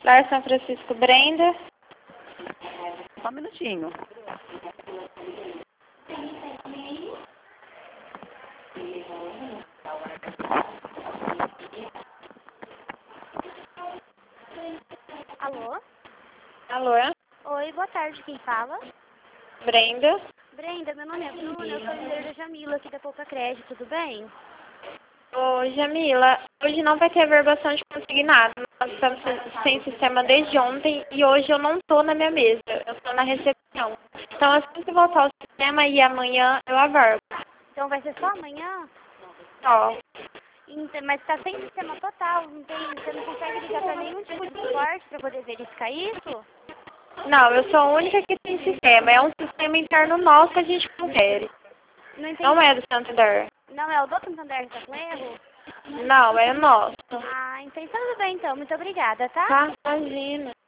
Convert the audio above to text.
Lar São Francisco, Brenda. Só um minutinho. Alô? Alô? Oi, boa tarde, quem fala? Brenda. Brenda, meu nome é Bruna, eu sou líder da Jamila aqui da Poupa Crédito, tudo bem? Ô, Jamila, hoje não vai ter averbação de consignado. Nós estamos sem sistema desde ontem e hoje eu não estou na minha mesa, eu estou na recepção. Então, assim que voltar ao sistema e amanhã eu averbo. Então vai ser só amanhã? Só. Então, mas tá sem sistema total, você não consegue ligar pra nenhum tipo de suporte pra poder verificar isso? Não, eu sou a única que tem sistema. É um sistema interno nosso que a gente confere. Não entendi. Não é do Santander. Não é o do Santander que tá com erro? Não, é nosso. Ah, então tudo bem então, muito obrigada, tá? Tá, imagina.